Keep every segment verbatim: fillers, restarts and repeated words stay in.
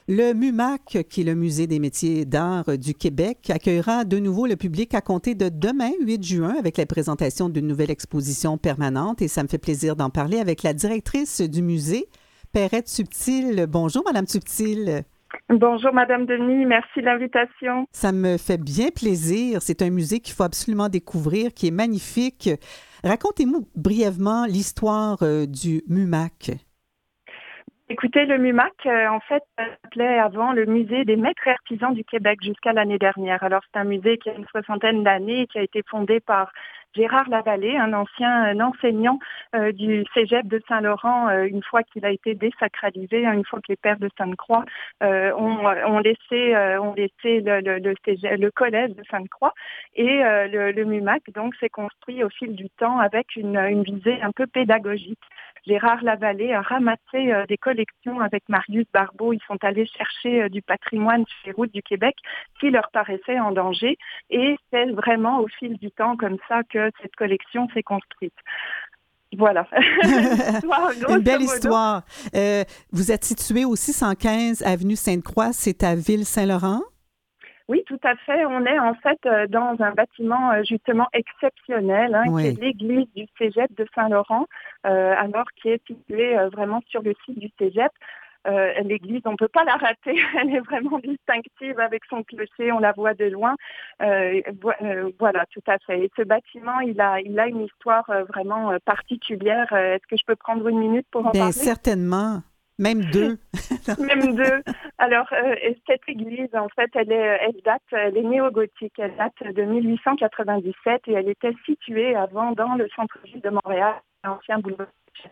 Le MUMAC, qui est le Musée des métiers d'art du Québec, accueillera de nouveau le public à compter de demain, huit juin, avec la présentation d'une nouvelle exposition permanente. Et ça me fait plaisir d'en parler avec la directrice du musée, Perrette Subtil. Bonjour, Madame Subtil. Bonjour, Madame Denis. Merci de l'invitation. Ça me fait bien plaisir. C'est un musée qu'il faut absolument découvrir, qui est magnifique. Racontez-nous brièvement l'histoire euh, du MUMAC. Écoutez, le MUMAC, euh, en fait, s'appelait avant le Musée des maîtres et artisans du Québec jusqu'à l'année dernière. Alors, c'est un musée qui a une soixantaine d'années, qui a été fondé par Gérard Lavallée, un ancien un enseignant euh, du Cégep de Saint-Laurent, euh, une fois qu'il a été désacralisé, hein, une fois que les pères de Sainte-Croix euh, ont, ont laissé, euh, ont laissé le, le, le, cégep, le collège de Sainte-Croix. Et euh, le, le MUMAC, donc, s'est construit au fil du temps avec une, une visée un peu pédagogique. Gérard Lavallée a ramassé euh, des collections avec Marius Barbeau. Ils sont allés chercher euh, du patrimoine sur les routes du Québec qui leur paraissait en danger. Et c'est vraiment au fil du temps comme ça que cette collection s'est construite. Voilà. histoire, Une belle histoire. Euh, vous êtes situé au six cent quinze avenue Sainte-Croix, c'est à Ville-Saint-Laurent? Oui, tout à fait. On est en fait dans un bâtiment justement exceptionnel, hein, oui. qui est l'église du Cégep de Saint-Laurent, euh, alors qui est située euh, vraiment sur le site du Cégep. Euh, l'église, on ne peut pas la rater, elle est vraiment distinctive avec son clocher, on la voit de loin. Euh, euh, voilà, tout à fait. Et ce bâtiment, il a, il a une histoire euh, vraiment euh, particulière. Euh, est-ce que je peux prendre une minute pour en Bien, parler? Certainement. Même deux. Même deux. Alors, euh, cette église, en fait, elle, est, elle date, elle est néo-gothique. Elle date de mille huit cent quatre-vingt-dix-sept et elle était située avant dans le centre-ville de Montréal, l'ancien boulevard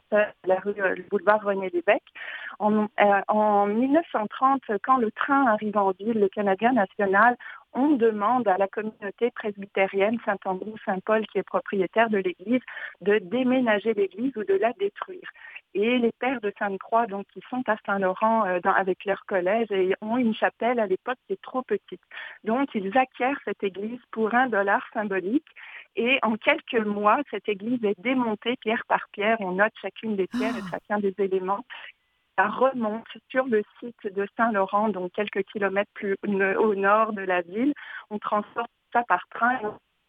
la rue, le boulevard René-Lévesque. En, euh, en mille neuf cent trente, quand le train arrive en ville, le Canadien national, on demande à la communauté presbytérienne Saint-Andrew-Saint-Paul, qui est propriétaire de l'église, de déménager l'église ou de la détruire. Et les pères de Sainte-Croix, donc, qui sont à Saint-Laurent euh, dans, avec leur collège, et ont une chapelle à l'époque qui est trop petite. Donc, ils acquièrent cette église pour un dollar symbolique. Et en quelques mois, cette église est démontée pierre par pierre. On note chacune des pierres et chacun des éléments. Ça remonte sur le site de Saint-Laurent, donc quelques kilomètres plus au nord de la ville. On transporte ça par train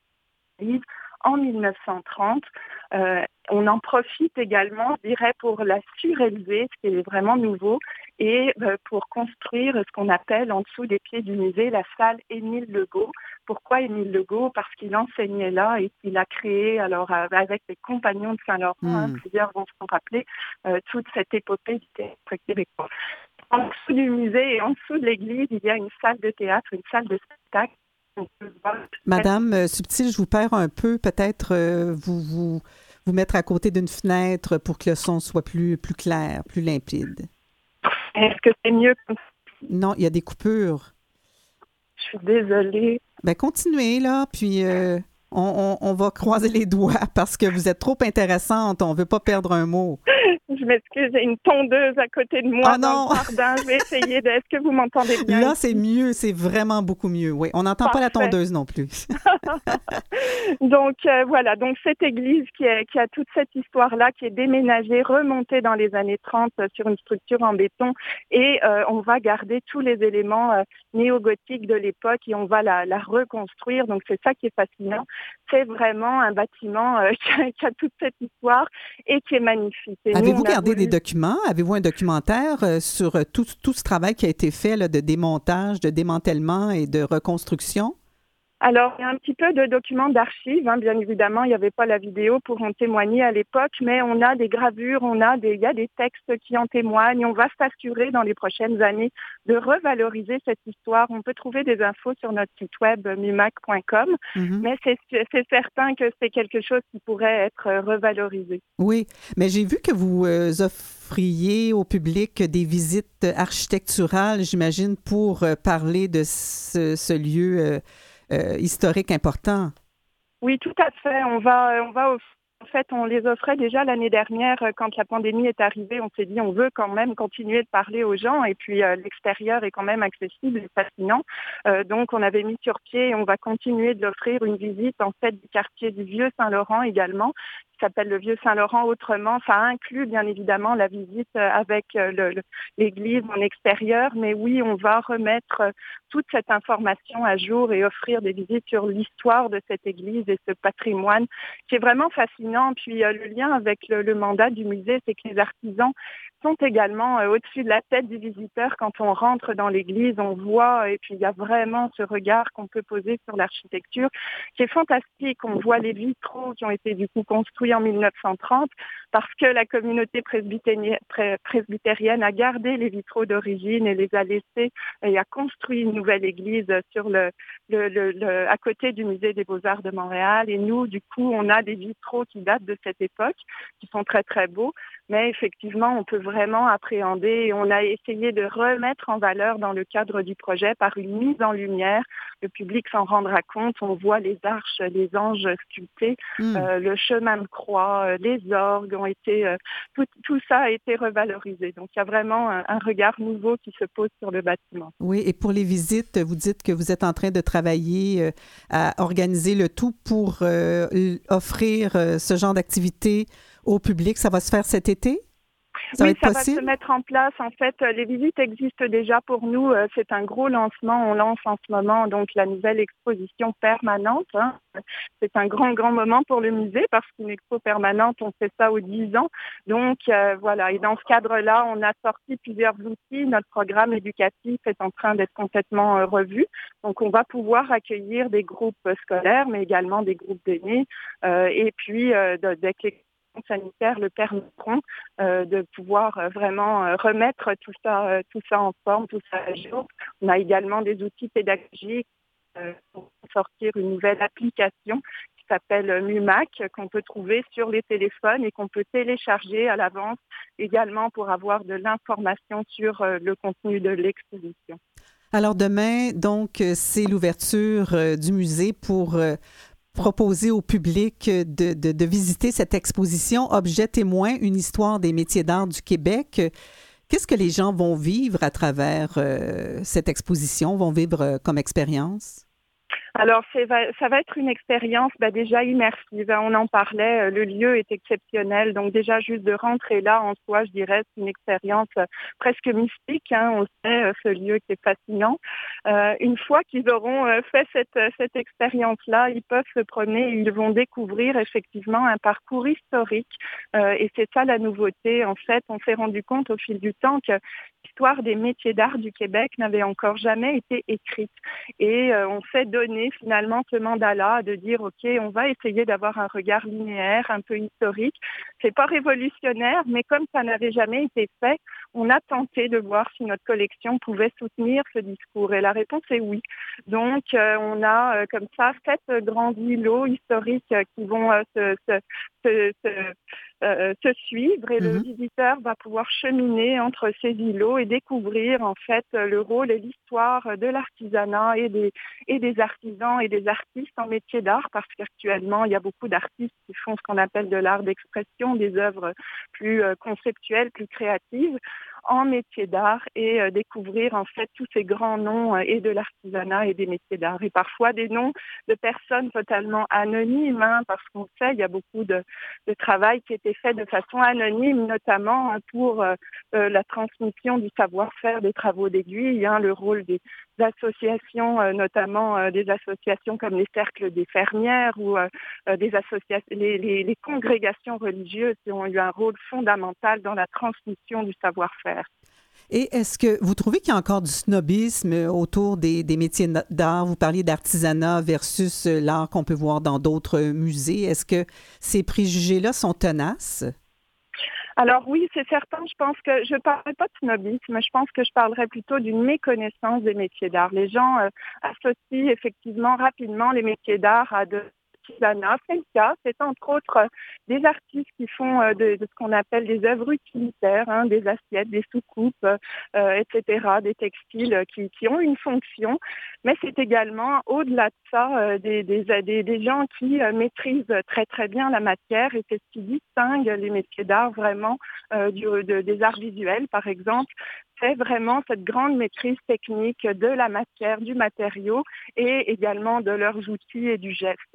en mille neuf cent trente. Euh, on en profite également, je dirais, pour la surélever, ce qui est vraiment nouveau, et euh, pour construire ce qu'on appelle en dessous des pieds du musée la salle Émile Legault. Pourquoi Émile Legault? Parce qu'il enseignait là et qu'il a créé, alors euh, avec les compagnons de Saint-Laurent, mm. hein, plusieurs vont se rappeler, euh, toute cette épopée du théâtre québécois. En dessous du musée et en dessous de l'église, il y a une salle de théâtre, une salle de spectacle. Madame euh, Subtil, je vous perds un peu. Peut-être euh, vous, vous vous mettre à côté d'une fenêtre pour que le son soit plus, plus clair, plus limpide. Est-ce que c'est mieux? Non, il y a des coupures. Je suis désolée. Bien, continuez, là, puis euh, on, on, on va croiser les doigts parce que vous êtes trop intéressante. On ne veut pas perdre un mot. Je m'excuse, j'ai une tondeuse à côté de moi oh dans non! le jardin. Je vais essayer de... Est-ce que vous m'entendez bien? Là, ici? c'est mieux, c'est vraiment beaucoup mieux. Oui, on n'entend pas la tondeuse non plus. Donc, euh, voilà. Donc, cette église qui, est, qui a toute cette histoire-là, qui est déménagée, remontée dans les années trente euh, sur une structure en béton. Et euh, on va garder tous les éléments euh, néo-gothiques de l'époque et on va la, la reconstruire. Donc, c'est ça qui est fascinant. C'est vraiment un bâtiment euh, qui, a, qui a toute cette histoire et qui est magnifique. Et Avez-vous nous, gardé voulu... des documents? Avez-vous un documentaire euh, sur euh, tout, tout ce travail qui a été fait là, de démontage, de démantèlement et de reconstruction? Alors, il y a un petit peu de documents d'archives, hein, bien évidemment, il n'y avait pas la vidéo pour en témoigner à l'époque, mais on a des gravures, on a des, il y a des textes qui en témoignent. On va s'assurer dans les prochaines années de revaloriser cette histoire. On peut trouver des infos sur notre site web mumac point com, mm-hmm. mais c'est, c'est certain que c'est quelque chose qui pourrait être revalorisé. Oui, mais j'ai vu que vous euh, offriez au public des visites architecturales, j'imagine, pour euh, parler de ce, ce lieu euh, Euh, historique important. Oui, tout à fait. On va, on va, en fait, on les offrait déjà l'année dernière quand la pandémie est arrivée. On s'est dit, on veut quand même continuer de parler aux gens et puis euh, l'extérieur est quand même accessible et fascinant. Euh, donc, on avait mis sur pied et on va continuer de l'offrir une visite en fait du quartier du Vieux Saint-Laurent également, s'appelle le Vieux Saint-Laurent autrement. Ça inclut bien évidemment la visite avec le, le, l'église en extérieur, mais oui, on va remettre toute cette information à jour et offrir des visites sur l'histoire de cette église et ce patrimoine qui est vraiment fascinant. Puis euh, le lien avec le, le mandat du musée, c'est que les artisans sont également euh, au-dessus de la tête du visiteur. Quand on rentre dans l'église, on voit, et puis il y a vraiment ce regard qu'on peut poser sur l'architecture qui est fantastique. On voit les vitraux qui ont été du coup construits en mille neuf cent trente parce que la communauté presbytérienne, presbytérienne a gardé les vitraux d'origine et les a laissés et a construit une nouvelle église sur le, le, le, le à côté du musée des Beaux-Arts de Montréal. Et nous, du coup, on a des vitraux qui datent de cette époque, qui sont très très beaux. Mais effectivement, on peut vraiment appréhender et on a essayé de remettre en valeur dans le cadre du projet par une mise en lumière. Le public s'en rendra compte. On voit les arches, les anges sculptés, mm. euh, le chemin de croix, euh, les orgues ont été, euh, tout, tout ça a été revalorisé. Donc, il y a vraiment un, un regard nouveau qui se pose sur le bâtiment. Oui, et pour les visites, vous dites que vous êtes en train de travailler euh, à organiser le tout pour euh, offrir euh, ce genre d'activité au public. Ça va se faire cet été? Ça oui, va ça possible? va se mettre en place. En fait, les visites existent déjà pour nous. C'est un gros lancement. On lance en ce moment donc la nouvelle exposition permanente. Hein. C'est un grand, grand moment pour le musée parce qu'une expo permanente, on fait ça aux dix ans. Donc, euh, voilà. Et dans ce cadre-là, on a sorti plusieurs outils. Notre programme éducatif est en train d'être complètement euh, revu. Donc, on va pouvoir accueillir des groupes scolaires, mais également des groupes d'aînés. Euh, et puis, euh, dès que les sanitaires le permettront, euh, de pouvoir euh, vraiment euh, remettre tout ça, euh, tout ça en forme, tout ça à jour. On a également des outils pédagogiques euh, pour sortir une nouvelle application qui s'appelle MUMAC, qu'on peut trouver sur les téléphones et qu'on peut télécharger à l'avance également pour avoir de l'information sur euh, le contenu de l'exposition. Alors demain, donc, c'est l'ouverture euh, du musée pour euh, proposer au public de, de, de visiter cette exposition Objets témoins, une histoire des métiers d'art du Québec. Qu'est-ce que les gens vont vivre à travers euh, cette exposition, vont vivre euh, comme expérience? Alors, c'est, ça va être une expérience bah, déjà immersive. On en parlait, le lieu est exceptionnel. Donc déjà, juste de rentrer là, en soi, je dirais, c'est une expérience presque mystique. Hein. On sait ce lieu qui est fascinant. Euh, une fois qu'ils auront fait cette, cette expérience-là, ils peuvent se promener et ils vont découvrir effectivement un parcours historique. Euh, et c'est ça la nouveauté. En fait, on s'est rendu compte au fil du temps que l'histoire des métiers d'art du Québec n'avait encore jamais été écrite. Et euh, on s'est donné finalement ce mandat-là de dire, OK, on va essayer d'avoir un regard linéaire, un peu historique. C'est pas révolutionnaire, mais comme ça n'avait jamais été fait, on a tenté de voir si notre collection pouvait soutenir ce discours. Et la réponse est oui. Donc, euh, on a euh, comme ça sept grands îlots historiques euh, qui vont euh, se, se, se, se Euh, se suivre et mm-hmm. le visiteur va pouvoir cheminer entre ces îlots et découvrir en fait le rôle et l'histoire de l'artisanat et des, et des artisans et des artistes en métier d'art parce qu'actuellement il y a beaucoup d'artistes qui font ce qu'on appelle de l'art d'expression, des œuvres plus euh, conceptuelles, plus créatives en métier d'art et euh, découvrir en fait tous ces grands noms euh, et de l'artisanat et des métiers d'art et parfois des noms de personnes totalement anonymes hein, parce qu'on sait il y a beaucoup de, de travail qui était fait de façon anonyme notamment hein, pour euh, euh, la transmission du savoir-faire des travaux d'aiguille, hein, le rôle des associations, euh, notamment euh, des associations comme les cercles des fermières ou euh, des associations, les, les, les congrégations religieuses qui ont eu un rôle fondamental dans la transmission du savoir-faire. Et est-ce que vous trouvez qu'il y a encore du snobisme autour des, des métiers d'art? Vous parliez d'artisanat versus l'art qu'on peut voir dans d'autres musées. Est-ce que ces préjugés-là sont tenaces? Alors oui, c'est certain. Je pense que je ne parlerai pas de snobisme, je pense que je parlerai plutôt d'une méconnaissance des métiers d'art. Les gens euh, associent effectivement rapidement les métiers d'art à de l'artisanat. C'est le cas. C'est entre autres euh, des artistes qui font euh, de, de ce qu'on appelle des œuvres utilitaires, hein, des assiettes, des soucoupes, euh, et cetera, des textiles euh, qui, qui ont une fonction. Mais c'est également, au-delà de ça, euh, des, des, des, des gens qui euh, maîtrisent très très bien la matière et c'est ce qui distingue les métiers d'art vraiment euh, du, de, des arts visuels, par exemple. C'est vraiment cette grande maîtrise technique de la matière, du matériau et également de leurs outils et du geste. Donc,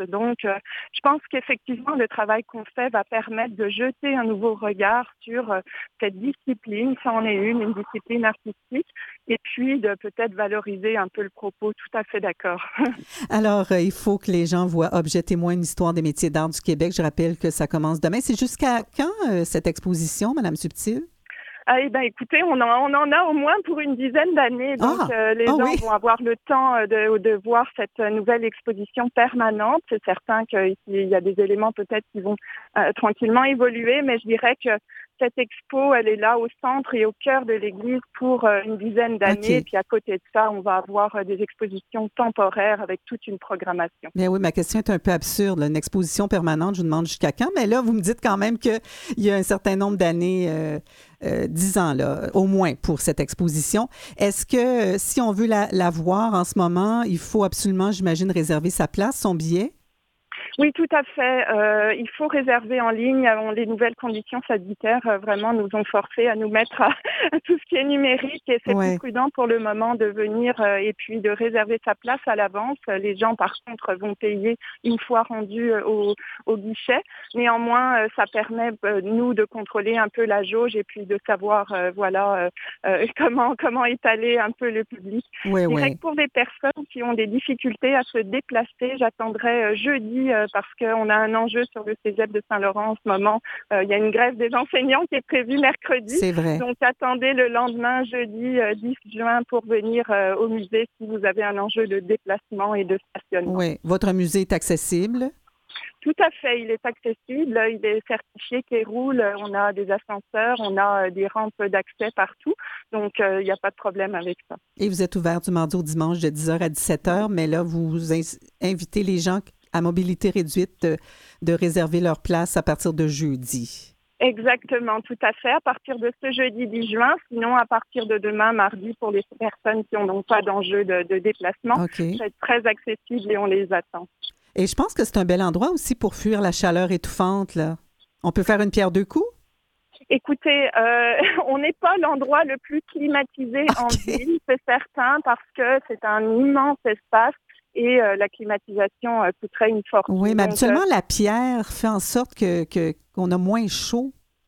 euh, je pense qu'effectivement, le travail qu'on fait va permettre de jeter un nouveau regard sur euh, cette discipline, ça en est une, une discipline artistique, et puis de peut-être valoriser un peu le propos. Tout à fait d'accord. Alors, euh, il faut que les gens voient Objet témoin, une histoire des métiers d'art du Québec. Je rappelle que ça commence demain. C'est jusqu'à quand euh, cette exposition, Madame Subtil? Ah, eh ben, écoutez, on en, on en a au moins pour une dizaine d'années. Donc, Ah, euh, les ah gens oui. vont avoir le temps euh, de, de voir cette euh, nouvelle exposition permanente. C'est certain qu'il y a des éléments peut-être qui vont euh, tranquillement évoluer, mais je dirais que cette expo, elle est là au centre et au cœur de l'église pour euh, une dizaine d'années. OK. Puis à côté de ça, on va avoir euh, des expositions temporaires avec toute une programmation. Bien oui, ma question est un peu absurde, là. Une exposition permanente, je vous demande jusqu'à quand, mais là, vous me dites quand même qu'il y a un certain nombre d'années, euh, euh, dix ans, là, au moins, pour cette exposition. Est-ce que euh, si on veut la, la voir en ce moment, il faut absolument, j'imagine, réserver sa place, son billet? Oui, tout à fait. Euh, il faut réserver en ligne. On- Les nouvelles conditions sanitaires euh, vraiment nous ont forcé à nous mettre à, à tout ce qui est numérique et c'est plus Ouais. prudent pour le moment de venir euh, et puis de réserver sa place à l'avance. Les gens, par contre, vont payer une fois rendus euh, au, au guichet. Néanmoins, euh, ça permet euh, nous de contrôler un peu la jauge et puis de savoir euh, voilà euh, euh, comment comment étaler un peu le public. Oui, Je dirais oui. que pour des personnes qui ont des difficultés à se déplacer, j'attendrai euh, jeudi euh, parce qu'on a un enjeu sur le cégep de Saint-Laurent en ce moment. Euh, il y a une grève des enseignants qui est prévue mercredi. C'est vrai. Donc attendez le lendemain, jeudi euh, dix juin, pour venir euh, au musée si vous avez un enjeu de déplacement et de stationnement. Oui. Votre musée est accessible? Tout à fait, il est accessible, il est certifié Kéroul, on a des ascenseurs, on a euh, des rampes d'accès partout, donc euh, il n'y a pas de problème avec ça. Et vous êtes ouvert du mardi au dimanche de dix heures à dix-sept heures, mais là, vous in- invitez les gens à mobilité réduite de, de réserver leur place à partir de jeudi. Exactement, tout à fait, à partir de ce jeudi dix juin, sinon à partir de demain, mardi, pour les personnes qui n'ont pas d'enjeu de, de déplacement, OK. c'est très accessible et on les attend. Et je pense que c'est un bel endroit aussi pour fuir la chaleur étouffante, là. On peut faire une pierre deux coups? Écoutez, euh, on n'est pas l'endroit le plus climatisé en OK. ville, c'est certain, parce que c'est un immense espace et euh, la climatisation euh, coûterait une fortune. Oui, mais Donc, habituellement, euh, la pierre fait en sorte que, que- qu'on a moins chaud.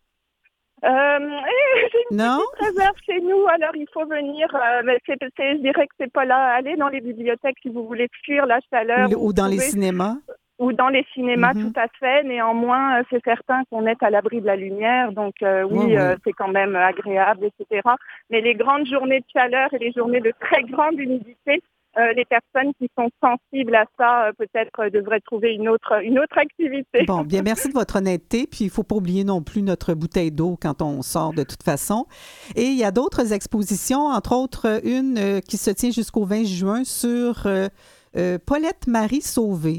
Euh, j'ai une Non? petite réserve chez nous, alors il faut venir. Euh, mais c'est, c'est- je dirais que c'est pas là. Allez dans les bibliothèques si vous voulez fuir la Ou, chaleur le- ou ou dans les trouver, cinémas? ou dans les cinémas, Mhm. tout à fait. Néanmoins, euh, c'est certain qu'on est à l'abri de la lumière, donc euh, Oui, oui, euh, oui. c'est quand même agréable, et cetera. Mais les grandes journées de chaleur et les journées de très grande humidité, euh, les personnes qui sont sensibles à ça, euh, peut-être euh, devraient trouver une autre une autre activité. Bon, bien, merci de votre honnêteté. Puis, il ne faut pas oublier non plus notre bouteille d'eau quand on sort de toute façon. Et il y a d'autres expositions, entre autres une euh, qui se tient jusqu'au vingt juin sur euh, euh, Paulette Marie Sauvé.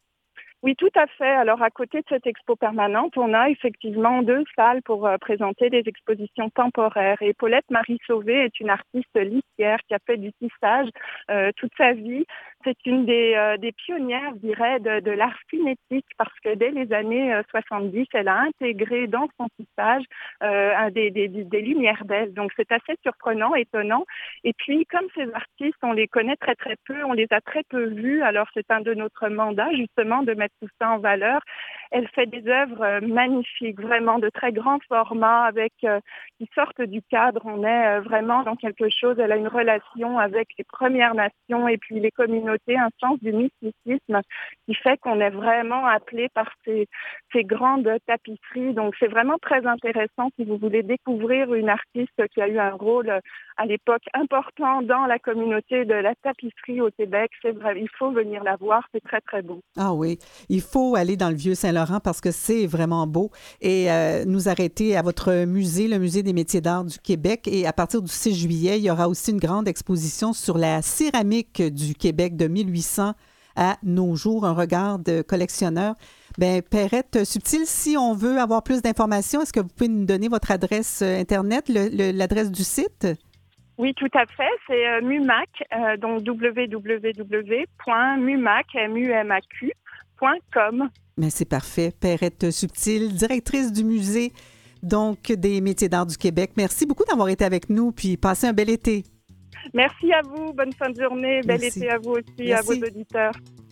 Oui, tout à fait. Alors, à côté de cette expo permanente, on a effectivement deux salles pour euh, présenter des expositions temporaires. Et Paulette Marie Sauvé est une artiste lissière qui a fait du tissage euh, toute sa vie. C'est une des, euh, des pionnières, je dirais, de, de l'art cinétique parce que dès les années euh, soixante-dix, elle a intégré dans son tissage euh, un des, des, des lumières d'elle. Donc, c'est assez surprenant, étonnant. Et puis, comme ces artistes, on les connaît très, très peu, on les a très peu vus. Alors, c'est un de notre mandat, justement, de mettre tout ça en valeur. Elle fait des œuvres euh, magnifiques, vraiment de très grands formats, avec euh, qui sortent du cadre. On est euh, vraiment dans quelque chose. Elle a une relation avec les Premières Nations et puis les communautés, un sens du mysticisme qui fait qu'on est vraiment appelé par ces, ces grandes tapisseries. Donc c'est vraiment très intéressant si vous voulez découvrir une artiste qui a eu un rôle euh, à l'époque important dans la communauté de la tapisserie au Québec. C'est vrai, il faut venir la voir, c'est très très beau. Ah oui, il faut aller dans le Vieux-Saint-Laurent parce que c'est vraiment beau et euh, nous arrêter à votre musée, le Musée des métiers d'art du Québec. Et à partir du six juillet, il y aura aussi une grande exposition sur la céramique du Québec de mille huit cents à nos jours, un regard de collectionneur. Bien, Perrette Subtil, si on veut avoir plus d'informations, est-ce que vous pouvez nous donner votre adresse euh, Internet, le- le- l'adresse du site? Oui, tout à fait. C'est euh, MUMAC, euh, donc w w w point mumac point com. Mais c'est parfait. Perrette Subtil, directrice du musée donc des métiers d'art du Québec. Merci beaucoup d'avoir été avec nous, puis passez un bel été. Merci à vous. Bonne fin de journée. Bel Merci. été à vous aussi, Merci. à vos auditeurs.